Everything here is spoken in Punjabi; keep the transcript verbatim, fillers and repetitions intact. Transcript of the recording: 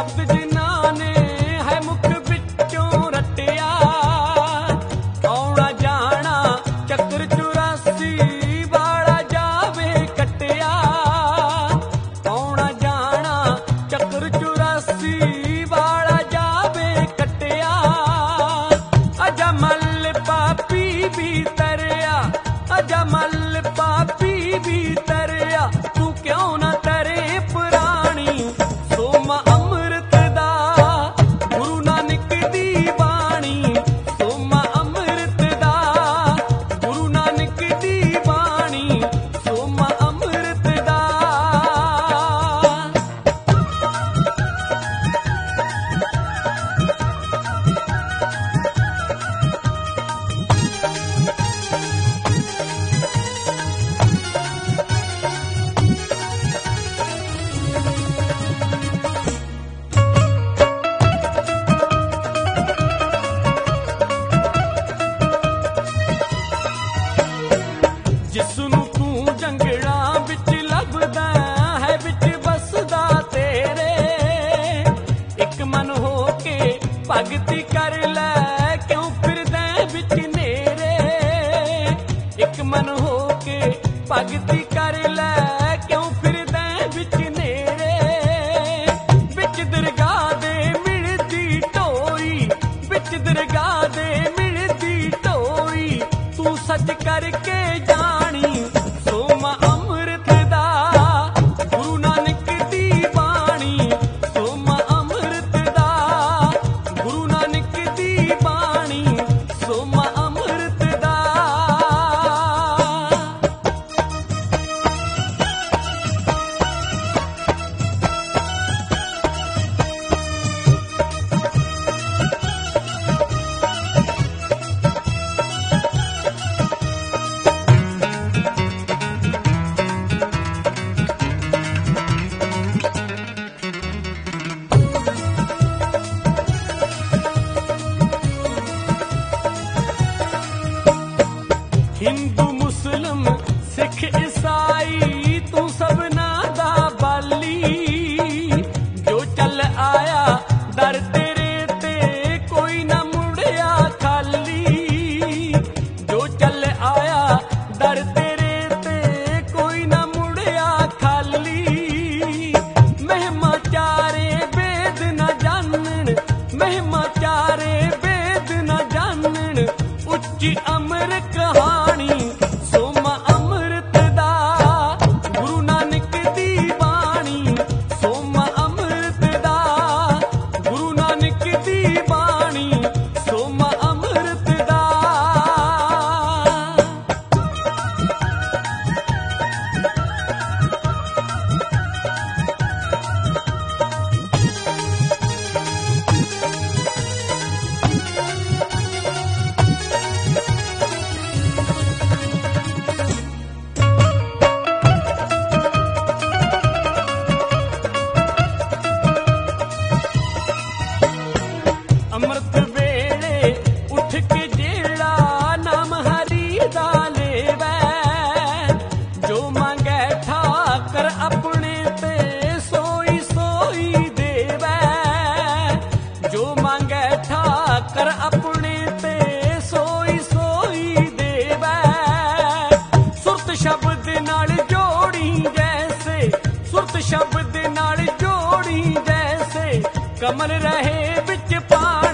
ਸਤ ਜਿਨ੍ਹਾਂ ਨੇ ਹੈ ਮੁਖ ਵਿੱਚੋਂ ਰਟਿਆ, ਆਉਣਾ ਜਾਣਾ ਚੱਕਰ ਚੁਰਾਸੀ ਵਾਲਾ ਜਾਵੇ ਕੱਟਿਆ, ਆਉਣਾ ਜਾਣਾ ਚੱਕਰ ਚੁਰਾਸੀ ਵਾਲਾ ਜਾਵੇ ਕੱਟਿਆ। ਅਜਮਲ ਪਾਪੀ ਵੀ ਤਰਿਆ, ਅਜਮਲ ਪਾਪੀ ਵੀ ਤਰਿਆ, ਤੂੰ ਕਿਉਂ ਨਾ ਤਰੇ ਪੁਰਾਣੀ ਸੋਮ ਅੰਮ੍ਰਿਤ ਦਾ ਗੁਰੂ ਨਾਨਕ ਦੀ ਬਾਣੀ, ਸੋਮ ਅੰਮ੍ਰਿਤ ਦਾ ਗੁਰੂ ਨਾਨਕ ਦੀ ਬਾਣੀ, ਸੋਮ ਅੰਮ੍ਰਿਤ ਦਾ। ਜਿਸਨੂੰ ਤੂੰ ਜੰਗਲਾਂ ਵਿੱਚ ਲੱਭਦਾ ਹੈ ਵਿੱਚ ਵਸਦਾ ਤੇਰੇ, ਇੱਕ ਮਨ ਹੋ ਕੇ ਭਗਤੀ ਕਰ ਲੈ ਕਿਉਂ ਫਿਰਦਾ ਵਿੱਚ ਨੇਰੇ, ਇੱਕ ਮਨ ਹੋ ਕੇ ਭਗਤੀ ਕਰ ਲੈ ਕਿਉਂ ਫਿਰਦਾ ਵਿੱਚ ਨੇਰੇ। ਵਿੱਚ ਦਰਗਾਹ ਦੇ ਮਿਲਦੀ ਢੋਈ, ਵਿੱਚ ਦਰਗਾਹ ਦੇ ਮਿਲਦੀ ਢੋਈ, ਤੂੰ ਸੱਚ ਕਰਕੇ ਜਾਣੀ ਸੋਮ ਅੰਮ੍ਰਿਤ ਦਾ ਗੁਰੂ ਨਾਨਕ ਦੀ ਬਾਣੀ, ਸੋਮ ਅੰਮ੍ਰਿਤ ਦਾ ਗੁਰੂ ਨਾਨਕ ਦੀ ਬਾਣੀ, ਸੋਮ ਅੰਮ੍ਰਿਤ ਦਾ। ਹਿੰਦੂ ਮੁਸਲਮ ਸਿੱਖ ਈਸਾਈ ਤੂੰ ਸਭਨਾਂ ਦਾ ਬਾਲੀ, ਜੋ ਚੱਲ ਆਇਆ ਦਰ ਤੇਰੇ ਤੇ ਕੋਈ ਨਾ ਮੁੜਿਆ ਖਾਲੀ, ਜੋ ਚੱਲ ਆਇਆ ਦਰ ਤੇਰੇ ਤੇ ਕੋਈ ਨਾ ਮੁੜਿਆ ਖਾਲੀ। ਮਹਿਮਾ ਚਾਰੇ ਵੇਦ ਨਾ ਜਾਣਨ, ਮਹਿਮਾ ਚਾਰੇ ਵੇਦ ਨਾ ਜਾਣਨ, ਉੱਚੀ ਅਮਰ ਕਹਾਣੀ ਸੋਮ ਅੰਮ੍ਰਿਤ ਦਾ ਗੁਰੂ ਨਾਨਕ ਦੀ ਬਾਣੀ, ਸੋਮ ਅੰਮ੍ਰਿਤ ਦਾ ਗੁਰੂ ਨਾਨਕ ਦੀ ਬਾਣੀ, ਸੋਮ ਅੰਮ੍ਰਿਤ ਦਾ। ਅੰਮ੍ਰਿਤ ਵੇਲੇ ਉੱਠ ਕੇ ਜਿਹੜਾ ਨਾਮ ਹਰੀ ਦਾ ਲੇਵੈ, ਜੋ ਮੰਗੈ ਠਾਕਰ ਆਪਣੇ ਤੇ ਸੋਈ ਸੋਈ ਦੇਵੈ, ਜੋ ਮੰਗੈ ਠਾਕਰ ਆਪਣੇ ਤੇ ਸੋਈ ਸੋਈ ਦੇਵੈ। ਸੁਰਤ ਸ਼ਬਦ ਨਾਲ ਜੋੜੀ ਜੈਸੇ, ਸੁਰਤ ਸ਼ਬਦ ਨਾਲ ਜੋੜੀ ਜੈਸੇ, ਕਮਲ ਰਹੇ ਵਿੱਚ ਪਾ